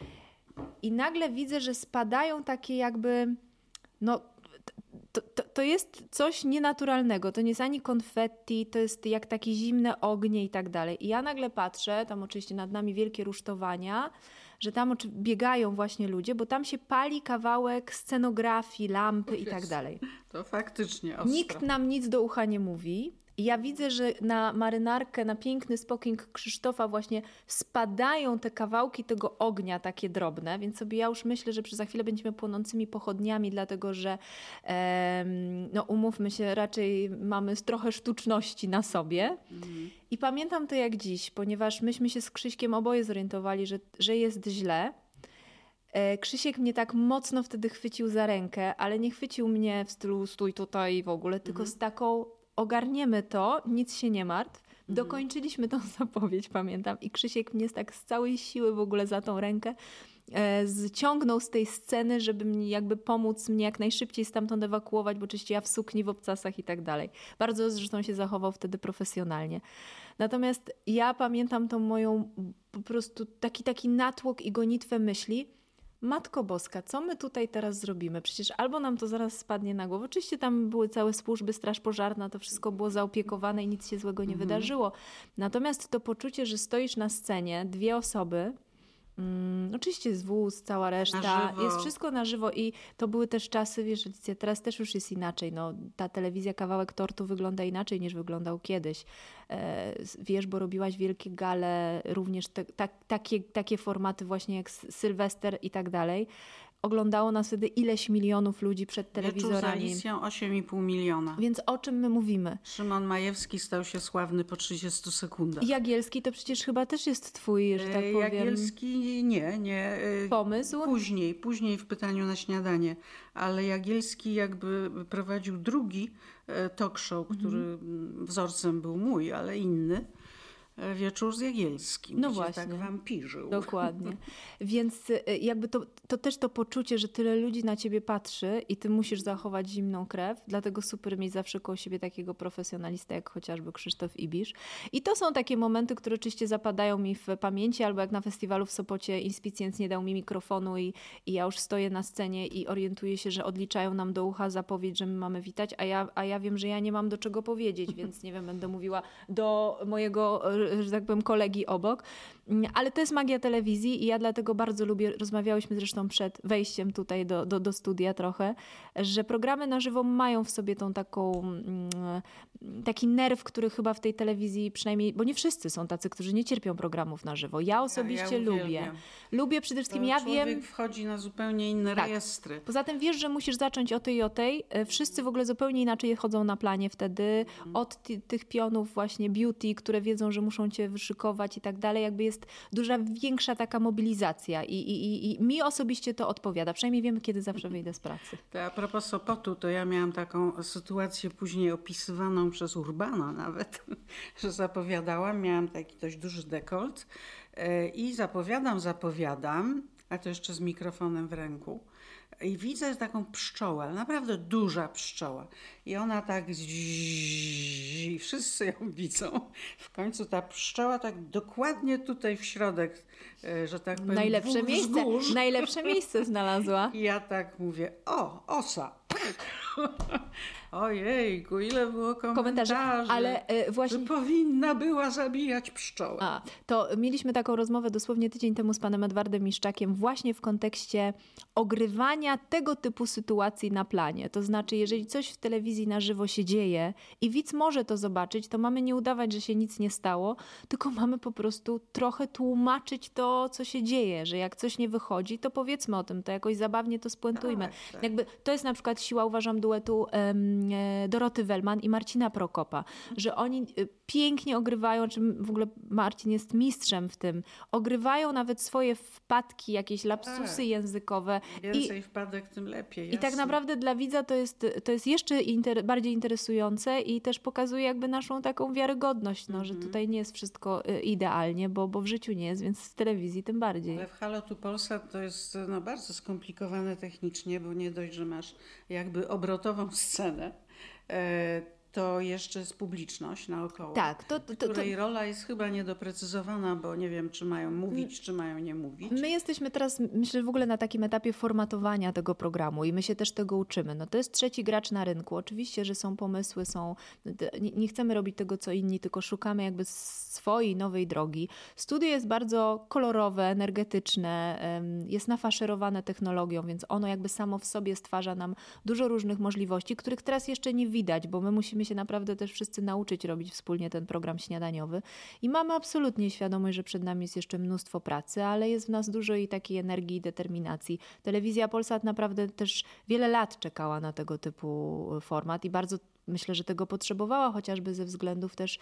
i nagle widzę, że spadają takie jakby, no to, to, to jest coś nienaturalnego. To nie jest ani konfetti, to jest jak takie zimne ognie i tak dalej. I ja nagle patrzę, tam oczywiście nad nami wielkie rusztowania, że tam biegają właśnie ludzie, bo tam się pali kawałek scenografii, lampy i tak dalej. To faktycznie ostro. Nikt nam nic do ucha nie mówi. I ja widzę, że na marynarkę, na piękny smoking Krzysztofa właśnie spadają te kawałki tego ognia takie drobne, więc sobie ja już myślę, że za chwilę będziemy płonącymi pochodniami, dlatego że e, no umówmy się, raczej mamy trochę sztuczności na sobie. Mhm. I pamiętam to jak dziś, ponieważ myśmy się z Krzyśkiem oboje zorientowali, że, że jest źle. Krzysiek mnie tak mocno wtedy chwycił za rękę, ale nie chwycił mnie w stylu stój tutaj w ogóle, tylko mhm. z taką ogarniemy to, nic się nie martw. Dokończyliśmy tą zapowiedź, pamiętam. I Krzysiek mnie tak z całej siły w ogóle za tą rękę e, zciągnął z tej sceny, żeby mi jakby pomóc mnie jak najszybciej stamtąd ewakuować, bo oczywiście ja w sukni, w obcasach i tak dalej. Bardzo zresztą się zachował wtedy profesjonalnie. Natomiast ja pamiętam tą moją po prostu taki, taki natłok i gonitwę myśli. Matko Boska, co my tutaj teraz zrobimy? Przecież albo nam to zaraz spadnie na głowę. Oczywiście tam były całe służby, straż pożarna, to wszystko było zaopiekowane i nic się złego nie mhm. wydarzyło. Natomiast to poczucie, że stoisz na scenie, dwie osoby, mm, oczywiście jest wóz, cała reszta, jest wszystko na żywo i to były też czasy, wiesz, teraz też już jest inaczej. No, ta telewizja, kawałek tortu wygląda inaczej niż wyglądał kiedyś. E, wiesz, bo robiłaś wielkie gale, również te, ta, takie, takie formaty właśnie jak Sylwester i tak dalej. Oglądało nas wtedy ileś milionów ludzi przed telewizorami. Wieczór z Alicją osiem i pół miliona. Więc o czym my mówimy? Szymon Majewski stał się sławny po trzydziestu sekundach. Jagielski to przecież chyba też jest twój, że tak powiem... Jagielski nie, nie. Pomysł? Później, później w Pytaniu na śniadanie. Ale Jagielski jakby prowadził drugi talk show, który mhm. wzorcem był mój, ale inny. Wieczór z Jagielskim, no gdzie właśnie. tak wampirzył. Dokładnie. Więc jakby to, to też to poczucie, że tyle ludzi na ciebie patrzy i ty musisz zachować zimną krew, dlatego super mieć zawsze koło siebie takiego profesjonalistę, jak chociażby Krzysztof Ibisz. I to są takie momenty, które oczywiście zapadają mi w pamięci, albo jak na festiwalu w Sopocie Inspicjent nie dał mi mikrofonu i, i ja już stoję na scenie i orientuję się, że odliczają nam do ucha zapowiedź, że my mamy witać, a ja, a ja wiem, że ja nie mam do czego powiedzieć, więc nie wiem, będę mówiła do mojego, że tak powiem, kolegi obok. Ale to jest magia telewizji i ja dlatego bardzo lubię, rozmawiałyśmy zresztą przed wejściem tutaj do, do, do studia trochę, że programy na żywo mają w sobie tą taką, taki nerw, który chyba w tej telewizji przynajmniej, bo nie wszyscy są tacy, którzy nie cierpią programów na żywo. Ja osobiście ja, ja lubię. Lubię przede wszystkim, to ja człowiek wiem... wchodzi na zupełnie inne tak. rejestry. Poza tym wiesz, że musisz zacząć o tej i o tej. Wszyscy w ogóle zupełnie inaczej chodzą na planie wtedy. Mhm. Od ty, tych pionów właśnie beauty, które wiedzą, że muszą cię wyszykować i tak dalej. Jakby jest duża, większa taka mobilizacja i, i, i, i mi osobiście to odpowiada. Przynajmniej wiem, kiedy zawsze wyjdę z pracy. To a propos Sopotu, to ja miałam taką sytuację później opisywaną przez Urbana nawet, że zapowiadałam, miałam taki dość duży dekolt i zapowiadam, zapowiadam, a to jeszcze z mikrofonem w ręku. I widzę taką pszczołę, naprawdę duża pszczoła. I ona tak i wszyscy ją widzą. W końcu ta pszczoła tak dokładnie tutaj w środek, że tak powiem, najlepsze miejsce, najlepsze miejsce znalazła. I ja tak mówię, o, osa. Ojejku, ile było komentarzy, komentarzy ale y, właśnie... że powinna była zabijać pszczołę. A, to mieliśmy taką rozmowę dosłownie tydzień temu z panem Edwardem Miszczakiem właśnie w kontekście ogrywania tego typu sytuacji na planie. To znaczy, jeżeli coś w telewizji na żywo się dzieje i widz może to zobaczyć, to mamy nie udawać, że się nic nie stało, tylko mamy po prostu trochę tłumaczyć to, co się dzieje, że jak coś nie wychodzi, to powiedzmy o tym, to jakoś zabawnie to spuentujmy. Tak, tak. Jakby to jest na przykład siła, uważam, duetu um, Doroty Wellman i Marcina Prokopa, że oni pięknie ogrywają, czym w ogóle Marcin jest mistrzem w tym, ogrywają nawet swoje wpadki, jakieś lapsusy tak. językowe. Więcej I, wpadek, tym lepiej. I tak naprawdę dla widza to jest, to jest jeszcze inter, bardziej interesujące i też pokazuje jakby naszą taką wiarygodność, no, mm-hmm. że tutaj nie jest wszystko idealnie, bo, bo w życiu nie jest, więc w telewizji tym bardziej. Ale w Halo tu Polsat to jest no, bardzo skomplikowane technicznie, bo nie dość, że masz jakby obrotową scenę, e, to jeszcze jest publiczność naokoło, tak, to, to, to, której to... rola jest chyba niedoprecyzowana, bo nie wiem, czy mają mówić, czy mają nie mówić. My jesteśmy teraz, myślę, w ogóle na takim etapie formatowania tego programu i my się też tego uczymy. No to jest trzeci gracz na rynku. Oczywiście, że są pomysły, są... Nie, nie chcemy robić tego, co inni, tylko szukamy jakby swojej nowej drogi. Studio jest bardzo kolorowe, energetyczne, jest nafaszerowane technologią, więc ono jakby samo w sobie stwarza nam dużo różnych możliwości, których teraz jeszcze nie widać, bo my musimy się naprawdę też wszyscy nauczyć robić wspólnie ten program śniadaniowy i mamy absolutnie świadomość, że przed nami jest jeszcze mnóstwo pracy, ale jest w nas dużo i takiej energii i determinacji. Telewizja Polsat naprawdę też wiele lat czekała na tego typu format i bardzo myślę, że tego potrzebowała, chociażby ze względów też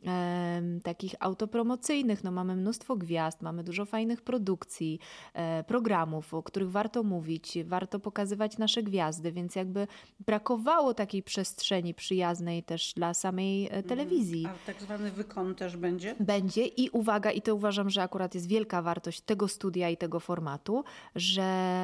e, takich autopromocyjnych. No, mamy mnóstwo gwiazd, mamy dużo fajnych produkcji, e, programów, o których warto mówić, warto pokazywać nasze gwiazdy, więc jakby brakowało takiej przestrzeni przyjaznej też dla samej e, telewizji. A tak zwany wykon też będzie? Będzie i uwaga, i to uważam, że akurat jest wielka wartość tego studia i tego formatu, że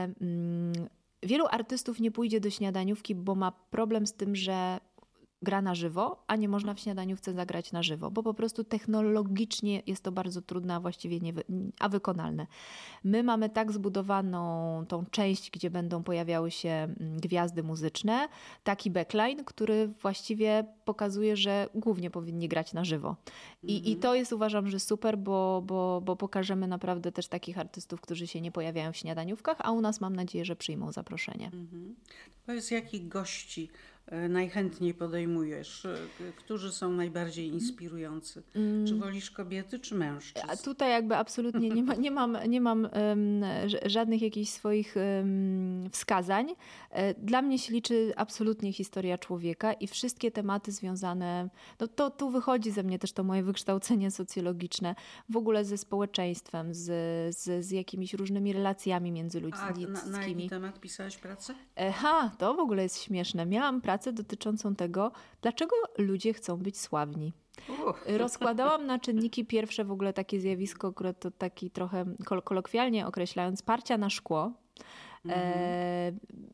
mm, wielu artystów nie pójdzie do śniadaniówki, bo ma problem z tym, że gra na żywo, a nie można w śniadaniówce zagrać na żywo, bo po prostu technologicznie jest to bardzo trudne, a właściwie nie, a wykonalne. My mamy tak zbudowaną tą część, gdzie będą pojawiały się gwiazdy muzyczne, taki backline, który właściwie pokazuje, że głównie powinni grać na żywo. I, mm-hmm. i to jest, uważam, że super, bo, bo, bo pokażemy naprawdę też takich artystów, którzy się nie pojawiają w śniadaniówkach, a u nas mam nadzieję, że przyjmą zaproszenie. Mm-hmm. Powiedz, jakich gości najchętniej podejmujesz? Którzy są najbardziej inspirujący? Mm. Czy wolisz kobiety, czy mężczyzn? A tutaj jakby absolutnie nie, ma, nie mam, nie mam um, żadnych jakichś swoich um, wskazań. Dla mnie się liczy absolutnie historia człowieka i wszystkie tematy związane, no to tu wychodzi ze mnie też to moje wykształcenie socjologiczne, w ogóle ze społeczeństwem, z, z, z jakimiś różnymi relacjami międzyludzkimi. A na, na jaki temat pisałaś pracę? Ha, to w ogóle jest śmieszne. Miałam pracę dotyczącą tego, dlaczego ludzie chcą być sławni. Uh. Rozkładałam na czynniki pierwsze w ogóle takie zjawisko, które to taki trochę kolokwialnie określając, parcia na szkło. Mm-hmm. E,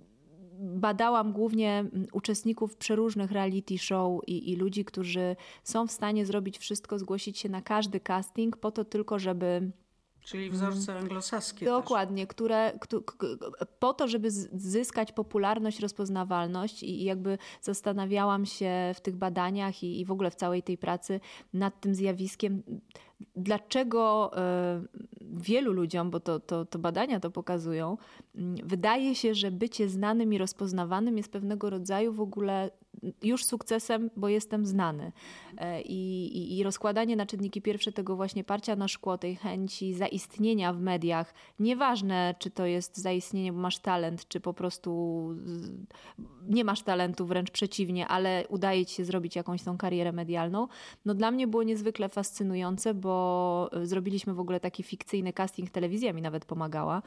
badałam głównie uczestników przeróżnych reality show i, i ludzi, którzy są w stanie zrobić wszystko, zgłosić się na każdy casting po to tylko, żeby Czyli wzorce anglosaskie Dokładnie, też. które po to, żeby zyskać popularność, rozpoznawalność i jakby zastanawiałam się w tych badaniach i, i w ogóle w całej tej pracy nad tym zjawiskiem, dlaczego wielu ludziom, bo to, to, to badania to pokazują, wydaje się, że bycie znanym i rozpoznawanym jest pewnego rodzaju w ogóle już sukcesem, bo jestem znany. I, i, i rozkładanie na czynniki pierwsze tego właśnie parcia na szkło, tej chęci zaistnienia w mediach, nieważne czy to jest zaistnienie, bo masz talent, czy po prostu nie masz talentu, wręcz przeciwnie, ale udaje ci się zrobić jakąś tą karierę medialną, no dla mnie było niezwykle fascynujące, bo zrobiliśmy w ogóle taki fikcyjny casting, telewizja mi nawet pomagała,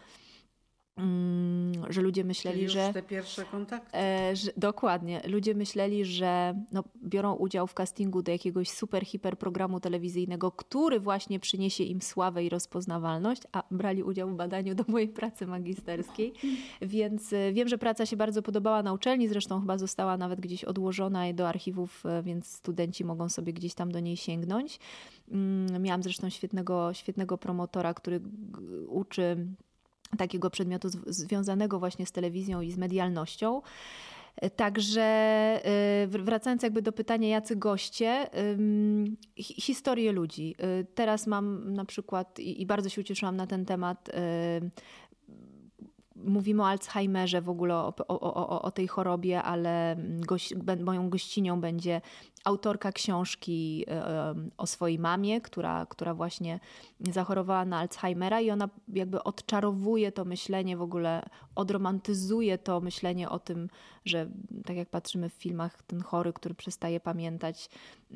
że ludzie myśleli, Czyli już że... te pierwsze kontakty. E, że, dokładnie. Ludzie myśleli, że no, biorą udział w castingu do jakiegoś super, hiper programu telewizyjnego, który właśnie przyniesie im sławę i rozpoznawalność, a brali udział w badaniu do mojej pracy magisterskiej. Więc e, wiem, że praca się bardzo podobała na uczelni, zresztą chyba została nawet gdzieś odłożona do archiwów, e, więc studenci mogą sobie gdzieś tam do niej sięgnąć. Mm, miałam zresztą świetnego, świetnego promotora, który g- uczy takiego przedmiotu związanego właśnie z telewizją i z medialnością. Także wracając jakby do pytania, jacy goście, historie ludzi. Teraz mam na przykład, i bardzo się ucieszyłam na ten temat, mówimy o Alzheimerze, w ogóle o, o, o, o tej chorobie, ale gość, moją gościnią będzie autorka książki o swojej mamie, która, która właśnie zachorowała na Alzheimera i ona jakby odczarowuje to myślenie, w ogóle odromantyzuje to myślenie o tym, że tak jak patrzymy w filmach, ten chory, który przestaje pamiętać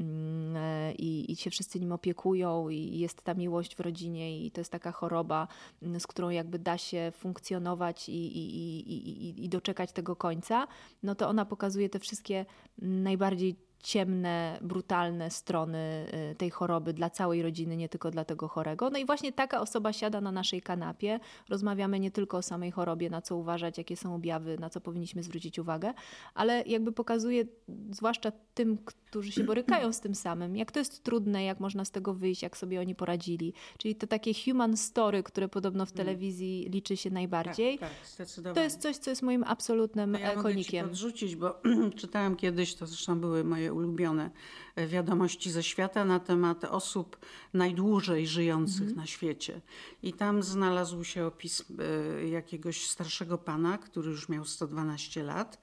i, i się wszyscy nim opiekują i jest ta miłość w rodzinie i to jest taka choroba, z którą jakby da się funkcjonować i, i, i, i, i doczekać tego końca, no to ona pokazuje te wszystkie najbardziej ciemne, brutalne strony tej choroby dla całej rodziny, nie tylko dla tego chorego. No i właśnie taka osoba siada na naszej kanapie. Rozmawiamy nie tylko o samej chorobie, na co uważać, jakie są objawy, na co powinniśmy zwrócić uwagę, ale jakby pokazuje, zwłaszcza tym, którzy się borykają z tym samym, jak to jest trudne, jak można z tego wyjść, jak sobie oni poradzili. Czyli to takie human story, które podobno w telewizji liczy się najbardziej. Tak, tak, zdecydowanie. To jest coś, co jest moim absolutnym to ja konikiem. Mogę ci podrzucić, bo czytałam kiedyś, to zresztą były moje ulubione wiadomości ze świata na temat osób najdłużej żyjących mhm. na świecie. I tam znalazł się opis jakiegoś starszego pana, który już miał sto dwanaście lat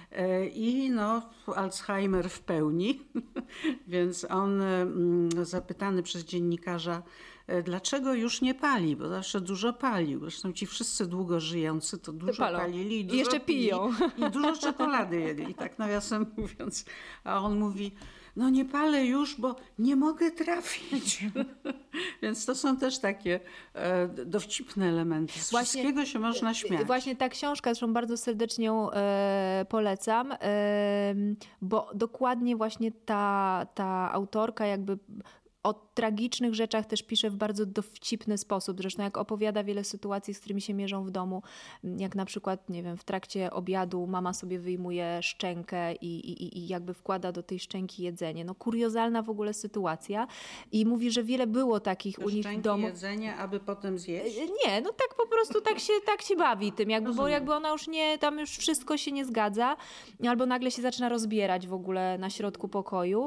i no Alzheimer w pełni. Więc on zapytany przez dziennikarza, dlaczego już nie pali, bo zawsze dużo palił. Zresztą ci wszyscy długo żyjący to dużo palili i, dużo I jeszcze piją. I dużo czekolady jedli, tak nawiasem mówiąc. A on mówi, no nie palę już, bo nie mogę trafić. Więc to są też takie e, dowcipne elementy. Z właśnie, wszystkiego się można śmiać. Właśnie ta książka, zresztą bardzo serdecznie ją e, polecam, e, bo dokładnie właśnie ta, ta autorka jakby o tragicznych rzeczach też pisze w bardzo dowcipny sposób. Zresztą jak opowiada wiele sytuacji, z którymi się mierzą w domu, jak na przykład, nie wiem, w trakcie obiadu mama sobie wyjmuje szczękę i, i, i jakby wkłada do tej szczęki jedzenie. No kuriozalna w ogóle sytuacja. I mówi, że wiele było takich do u nich w domu. Jedzenie, aby potem zjeść? Nie, no tak po prostu tak się, tak się bawi tym, jakby, bo jakby ona już nie, tam już wszystko się nie zgadza, albo nagle się zaczyna rozbierać w ogóle na środku pokoju,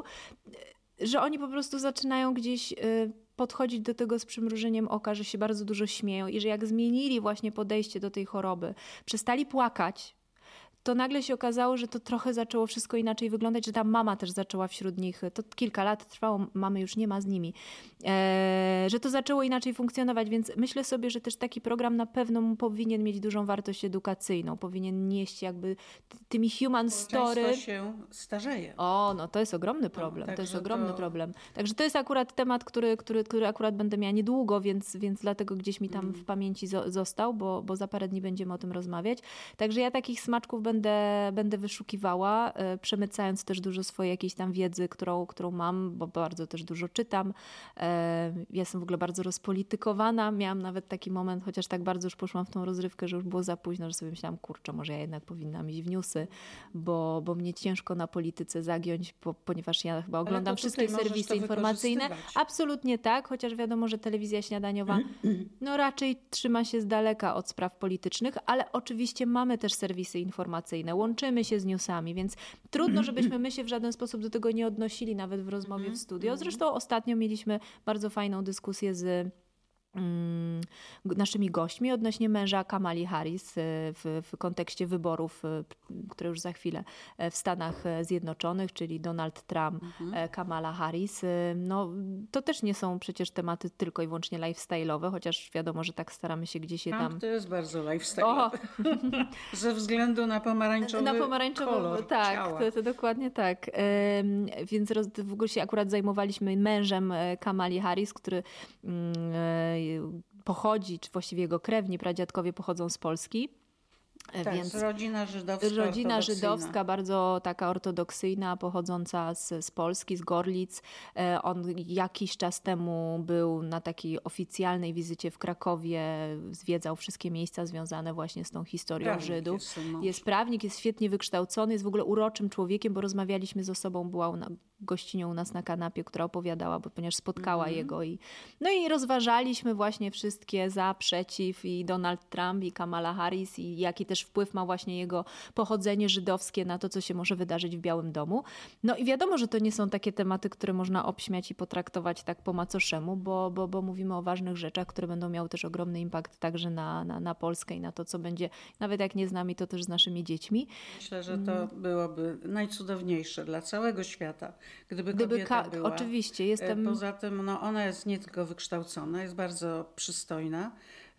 że oni po prostu zaczynają gdzieś podchodzić do tego z przymrużeniem oka, że się bardzo dużo śmieją i że jak zmienili właśnie podejście do tej choroby, przestali płakać, to nagle się okazało, że to trochę zaczęło wszystko inaczej wyglądać, że ta mama też zaczęła wśród nich, to kilka lat trwało, mamy już nie ma z nimi, e, że to zaczęło inaczej funkcjonować, więc myślę sobie, że też taki program na pewno powinien mieć dużą wartość edukacyjną, powinien nieść jakby tymi human story. się starzeje. O, no to jest ogromny problem, no, to jest ogromny to... problem. Także to jest akurat temat, który, który, który akurat będę miała niedługo, więc, więc dlatego gdzieś mi tam mm. w pamięci zo- został, bo, bo za parę dni będziemy o tym rozmawiać. Także ja takich smaczków będę będę, będę wyszukiwała, e, przemycając też dużo swojej jakiejś tam wiedzy, którą, którą mam, bo bardzo też dużo czytam. E, ja jestem w ogóle bardzo rozpolitykowana. Miałam nawet taki moment, chociaż tak bardzo już poszłam w tą rozrywkę, że już było za późno, że sobie myślałam, kurczę, może ja jednak powinnam iść w newsy, bo, bo mnie ciężko na polityce zagiąć, bo, ponieważ ja chyba oglądam wszystkie serwisy informacyjne. Absolutnie tak, chociaż wiadomo, że telewizja śniadaniowa no raczej trzyma się z daleka od spraw politycznych, ale oczywiście mamy też serwisy informacyjne, łączymy się z newsami, więc trudno, żebyśmy my się w żaden sposób do tego nie odnosili, nawet w rozmowie w studio. Zresztą ostatnio mieliśmy bardzo fajną dyskusję z naszymi gośćmi odnośnie męża Kamali Harris w, w kontekście wyborów, które już za chwilę w Stanach Zjednoczonych, czyli Donald Trump, mhm. Kamala Harris. No, to też nie są przecież tematy tylko i wyłącznie lifestyle'owe, chociaż wiadomo, że tak staramy się gdzieś je tam... Trump to jest bardzo lifestyle'owe. Ze względu na pomarańczowy, na pomarańczowy kolor tak, ciała. To, to dokładnie tak. Ym, więc roz, w ogóle się akurat zajmowaliśmy mężem Kamali Harris, który yy, pochodzi, czy właściwie jego krewni, pradziadkowie pochodzą z Polski. Tak, więc rodzina żydowska. Rodzina żydowska, bardzo taka ortodoksyjna, pochodząca z, z Polski, z Gorlic. On jakiś czas temu był na takiej oficjalnej wizycie w Krakowie, zwiedzał wszystkie miejsca związane właśnie z tą historią prawnik Żydów. Jest, jest prawnik, jest świetnie wykształcony, jest w ogóle uroczym człowiekiem, bo rozmawialiśmy z osobą, była na, gościnią u nas na kanapie, która opowiadała, bo ponieważ spotkała mm-hmm. jego. I, no i rozważaliśmy właśnie wszystkie za, przeciw i Donald Trump i Kamala Harris i jaki też wpływ ma właśnie jego pochodzenie żydowskie na to, co się może wydarzyć w Białym Domu. No i wiadomo, że to nie są takie tematy, które można obśmiać i potraktować tak po macoszemu, bo, bo, bo mówimy o ważnych rzeczach, które będą miały też ogromny impact także na, na, na Polskę i na to, co będzie, nawet jak nie z nami, to też z naszymi dziećmi. Myślę, że to byłoby najcudowniejsze dla całego świata, gdyby, gdyby kobieta ka- była. Oczywiście, jestem... Poza tym no, ona jest nie tylko wykształcona, jest bardzo przystojna,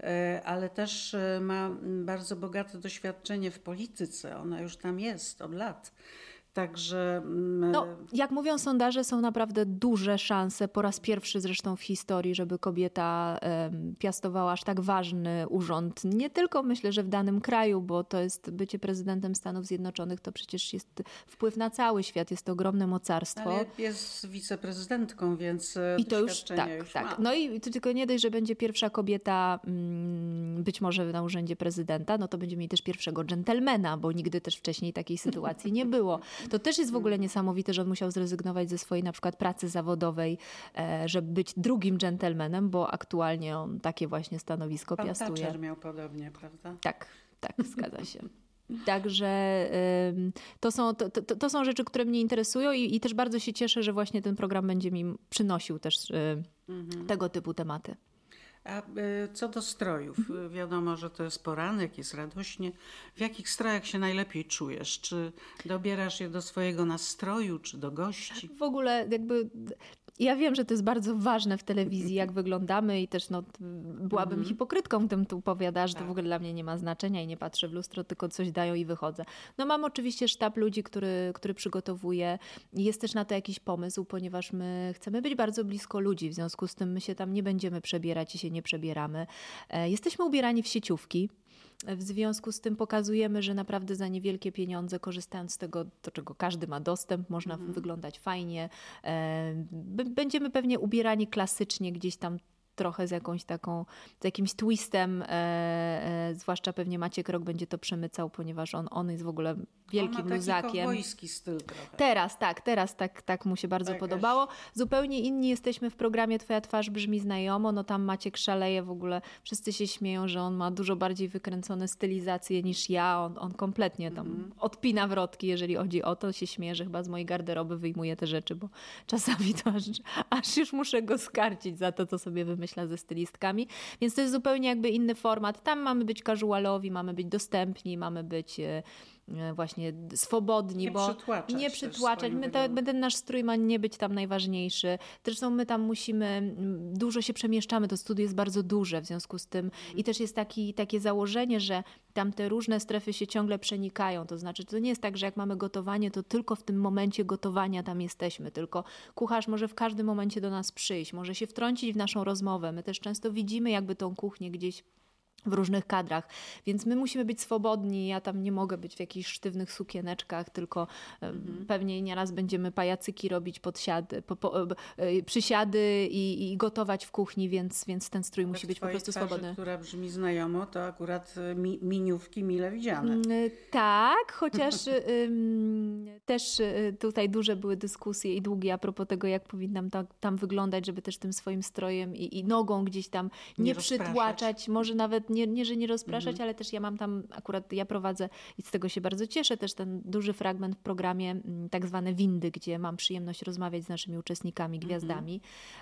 ale też ma bardzo bogate doświadczenie w polityce. Ona już tam jest od lat. Także... No, jak mówią sondaże, są naprawdę duże szanse, po raz pierwszy zresztą w historii, żeby kobieta um, piastowała aż tak ważny urząd. Nie tylko myślę, że w danym kraju, bo to jest bycie prezydentem Stanów Zjednoczonych, to przecież jest wpływ na cały świat, jest to ogromne mocarstwo. Ale jest wiceprezydentką, więc I to już tak, już tak. Ma. No i to tylko nie dość, że będzie pierwsza kobieta mm, być może na urzędzie prezydenta, no to będzie mieć też pierwszego dżentelmena, bo nigdy też wcześniej takiej sytuacji nie było. To też jest w ogóle niesamowite, że on musiał zrezygnować ze swojej na przykład pracy zawodowej, żeby być drugim dżentelmenem, bo aktualnie on takie właśnie stanowisko Pan piastuje. Thatcher miał podobnie, prawda? Tak, tak, zgadza się. Także ym, to, są, to, to, to są rzeczy, które mnie interesują i, i też bardzo się cieszę, że właśnie ten program będzie mi przynosił też y, mhm. tego typu tematy. A co do strojów, wiadomo, że to jest poranek, jest radośnie. W jakich strojach się najlepiej czujesz? Czy dobierasz je do swojego nastroju, czy do gości? W ogóle jakby... Ja wiem, że to jest bardzo ważne w telewizji, jak wyglądamy i też no, byłabym mm-hmm. hipokrytką, gdybym tu opowiadała, że tak. to w ogóle dla mnie nie ma znaczenia i nie patrzę w lustro, tylko coś dają i wychodzę. No mam oczywiście sztab ludzi, który, który przygotowuje. Jest też na to jakiś pomysł, ponieważ my chcemy być bardzo blisko ludzi, w związku z tym my się tam nie będziemy przebierać i się nie przebieramy. Jesteśmy ubierani w sieciówki. W związku z tym pokazujemy, że naprawdę za niewielkie pieniądze, korzystając z tego, do czego każdy ma dostęp, można mhm. wyglądać fajnie. Będziemy pewnie ubierani klasycznie gdzieś tam trochę z jakąś taką, z jakimś twistem, e, e, zwłaszcza pewnie Maciek Rok będzie to przemycał, ponieważ on, on jest w ogóle wielkim on ma luzakiem. taki kowbojski styl trochę. Teraz, tak, teraz tak, tak mu się bardzo tak, podobało. Aż... Zupełnie inni jesteśmy w programie Twoja twarz brzmi znajomo, no tam Maciek szaleje w ogóle, wszyscy się śmieją, że on ma dużo bardziej wykręcone stylizacje niż ja, on, on kompletnie tam mm. odpina wrotki, jeżeli chodzi o to, się śmieje, że chyba z mojej garderoby wyjmuje te rzeczy, bo czasami to aż, aż już muszę go skarcić za to, co sobie wymyśla ze stylistkami, więc to jest zupełnie jakby inny format. Tam mamy być casualowi, mamy być dostępni, mamy być właśnie swobodni, nie bo przytłaczać nie przytłaczać. My to, jakby ten nasz strój ma nie być tam najważniejszy. Zresztą my tam musimy, dużo się przemieszczamy, to studio jest bardzo duże w związku z tym mm. i też jest taki, takie założenie, że tam te różne strefy się ciągle przenikają, to znaczy to nie jest tak, że jak mamy gotowanie, to tylko w tym momencie gotowania tam jesteśmy, tylko kucharz może w każdym momencie do nas przyjść, może się wtrącić w naszą rozmowę. My też często widzimy jakby tą kuchnię gdzieś w różnych kadrach, więc my musimy być swobodni, ja tam nie mogę być w jakichś sztywnych sukieneczkach, tylko mhm. pewnie nieraz będziemy pajacyki robić, podsiady, po, po, przysiady i, i gotować w kuchni, więc, więc ten strój Ale musi być po prostu twarzy, swobodny. Która brzmi znajomo, to akurat mi, miniówki mile widziane. Tak, chociaż ym, też tutaj duże były dyskusje i długie a propos tego, jak powinnam tam, tam wyglądać, żeby też tym swoim strojem i, i nogą gdzieś tam nie, nie przytłaczać, może nawet nie, nie że nie rozpraszać, mhm. ale też ja mam tam, akurat ja prowadzę i z tego się bardzo cieszę, też ten duży fragment w programie tak zwane windy, gdzie mam przyjemność rozmawiać z naszymi uczestnikami, gwiazdami.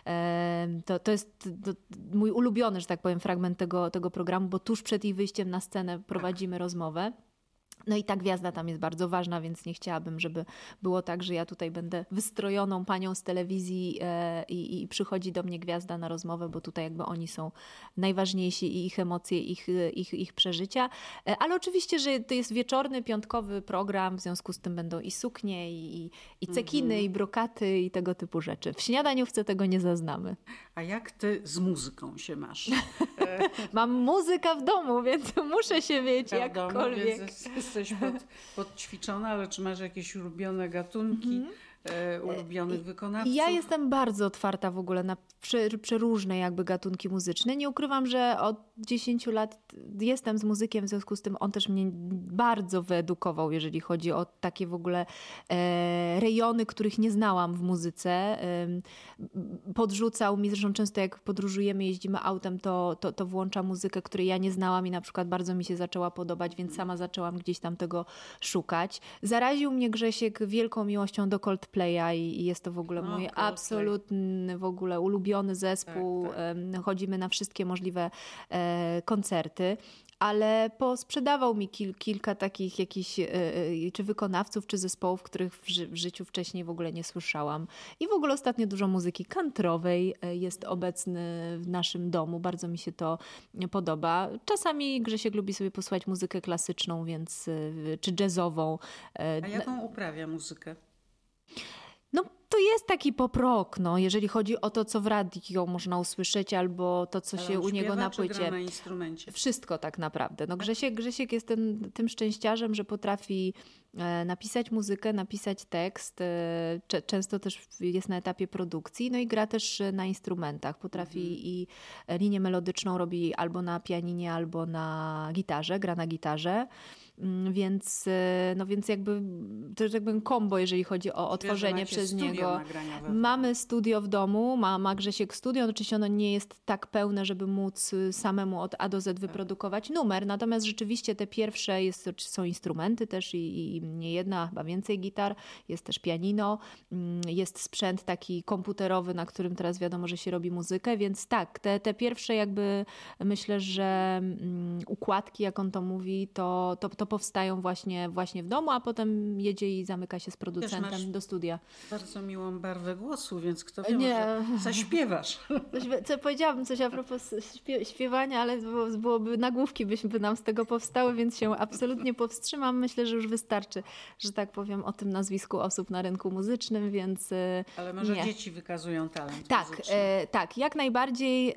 Mhm. To, to jest to, mój ulubiony, że tak powiem, fragment tego, tego programu, bo tuż przed ich wyjściem na scenę prowadzimy tak. rozmowę. No i ta gwiazda tam jest bardzo ważna, więc nie chciałabym, żeby było tak, że ja tutaj będę wystrojoną panią z telewizji e, i, i przychodzi do mnie gwiazda na rozmowę, bo tutaj jakby oni są najważniejsi i ich emocje, ich, ich, ich przeżycia. E, ale oczywiście, że to jest wieczorny, piątkowy program, w związku z tym będą i suknie, i, i cekiny, mm-hmm. i brokaty i tego typu rzeczy. W śniadaniówce tego nie zaznamy. A jak ty z muzyką się masz? Mam muzykę w domu, więc muszę się mieć ja jakkolwiek. Domu, jesteś pod, podćwiczona, ale czy masz jakieś ulubione gatunki, mm-hmm. e, ulubionych wykonawców? Ja jestem bardzo otwarta w ogóle na prze, przeróżne jakby gatunki muzyczne. Nie ukrywam, że od dziesięciu lat jestem z muzykiem, w związku z tym on też mnie bardzo wyedukował, jeżeli chodzi o takie w ogóle e, rejony, których nie znałam w muzyce. E, podrzucał mi, zresztą często jak podróżujemy, jeździmy autem, to, to, to włącza muzykę, której ja nie znałam i na przykład bardzo mi się zaczęła podobać, więc sama zaczęłam gdzieś tam tego szukać. Zaraził mnie Grzesiek wielką miłością do Coldplaya i, i jest to w ogóle no, mój Coldplay. absolutny w ogóle ulubiony zespół. Tak, tak. Chodzimy na wszystkie możliwe e, koncerty. Ale posprzedawał mi kil, kilka takich jakichś yy, czy wykonawców, czy zespołów, których w, ży, w życiu wcześniej w ogóle nie słyszałam. I w ogóle ostatnio dużo muzyki countrywej jest obecny w naszym domu. Bardzo mi się to podoba. Czasami Grzesiek lubi sobie posłuchać muzykę klasyczną, więc yy, czy jazzową. A jaką uprawia muzykę? No to jest taki pop rock, no, jeżeli chodzi o to, co w radio można usłyszeć, albo to, co Ale się u śpiewa, niego na czy płycie. Gra na instrumencie? Wszystko tak naprawdę. No, Grzesiek, Grzesiek jest ten, tym szczęściarzem, że potrafi e, napisać muzykę, napisać tekst. E, cze, często też jest na etapie produkcji, no i gra też na instrumentach. Potrafi mhm. i linię melodyczną robi albo na pianinie, albo na gitarze, gra na gitarze. Więc, no więc jakby to jest jakby kombo, jeżeli chodzi o otworzenie Wiesz, przez niego. Mamy studio w domu, ma, ma Grzesiek studio, oczywiście ono nie jest tak pełne, żeby móc samemu od A do Z wyprodukować numer, natomiast rzeczywiście te pierwsze jest, są instrumenty też i, i nie jedna, chyba więcej gitar, jest też pianino, jest sprzęt taki komputerowy, na którym teraz wiadomo, że się robi muzykę, więc tak, te, te pierwsze jakby myślę, że um, układki, jak on to mówi, to, to, to powstają właśnie, właśnie w domu, a potem jedzie i zamyka się z producentem Wiesz, do studia. Bardzo miłą barwę głosu, więc kto wie, nie. może zaśpiewasz. Coś, co powiedziałabym coś a propos śpiewania, ale byłoby nagłówki byśmy nam z tego powstały, więc się absolutnie powstrzymam. Myślę, że już wystarczy, że tak powiem, o tym nazwisku osób na rynku muzycznym, więc Ale może nie. dzieci wykazują talent Tak, e, tak, jak najbardziej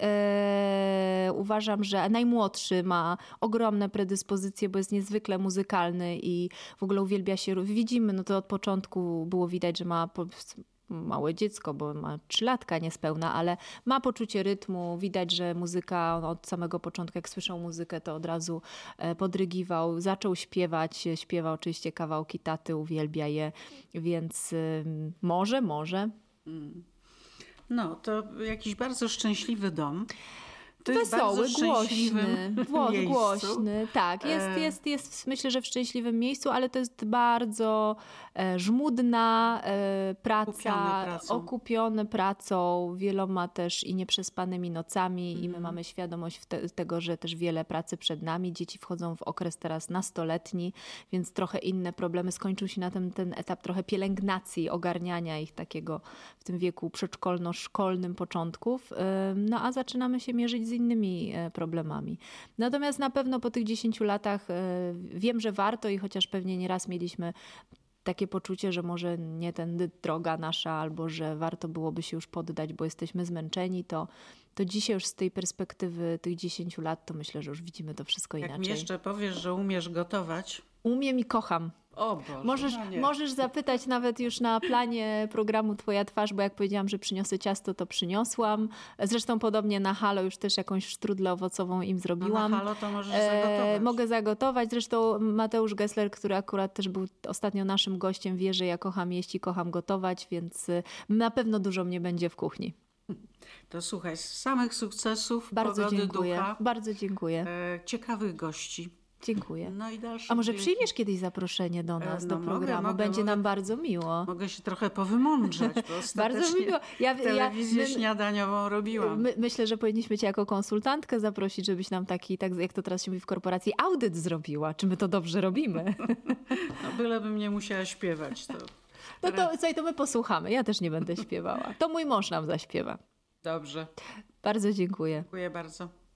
e, uważam, że najmłodszy ma ogromne predyspozycje, bo jest niezwykle muzykalny i w ogóle uwielbia się, widzimy, no to od początku było widać, że ma małe dziecko, bo ma trzylatka niespełna, ale ma poczucie rytmu, widać, że muzyka, on od samego początku, jak słyszał muzykę, to od razu podrygiwał, zaczął śpiewać, śpiewa oczywiście kawałki taty, uwielbia je, więc może, może. No, to jakiś bardzo szczęśliwy dom. To Wesoły, jest głośny, głośny, tak, jest, jest, jest myślę, że w szczęśliwym miejscu, ale to jest bardzo e, żmudna e, praca, pracą. okupione pracą, wieloma też i nieprzespanymi nocami mm. i my mamy świadomość te, tego, że też wiele pracy przed nami. Dzieci wchodzą w okres teraz nastoletni, więc trochę inne problemy. Skończył się na tym ten etap trochę pielęgnacji, ogarniania ich takiego w tym wieku przedszkolno-szkolnym początków, e, no a zaczynamy się mierzyć z innymi problemami. Natomiast na pewno po tych dziesięciu latach wiem, że warto i chociaż pewnie nieraz mieliśmy takie poczucie, że może nie tędy droga nasza albo że warto byłoby się już poddać, bo jesteśmy zmęczeni, to, to dzisiaj już z tej perspektywy tych dziesięciu lat, to myślę, że już widzimy to wszystko Jak inaczej. mi jeszcze powiesz, że umiesz gotować. Umiem i kocham. O Boże, Możesz, no nie. możesz zapytać nawet już na planie programu Twoja twarz, bo jak powiedziałam, że przyniosę ciasto, to przyniosłam. Zresztą podobnie na halo już też jakąś sztrudlę owocową im zrobiłam. No na halo to możesz E, zagotować. mogę zagotować. Zresztą Mateusz Gessler, który akurat też był ostatnio naszym gościem, wie, że ja kocham jeść i kocham gotować, więc y, na pewno dużo mnie będzie w kuchni. To słuchaj, z samych sukcesów, Bardzo pogody dziękuję. ducha, Bardzo dziękuję. e, ciekawych gości. Dziękuję. No i dalsze A może wieki. przyjmiesz kiedyś zaproszenie do E, nas, no do mogę, programu? mogę, Będzie mogę. nam bardzo miło. Mogę się trochę powymądrzać, bo Bardzo mi ostatecznie miło. Ja, telewizję ja, my, śniadaniową robiłam. my, myślę, że powinniśmy cię jako konsultantkę zaprosić, żebyś nam taki, tak jak to teraz się mówi w korporacji, audyt zrobiła. Czy my to dobrze robimy? No bylebym nie musiała śpiewać. To... No to, słuchaj, to my posłuchamy. Ja też nie będę śpiewała. To mój mąż nam zaśpiewa. Dobrze, Bardzo dziękuję. dziękuję bardzo.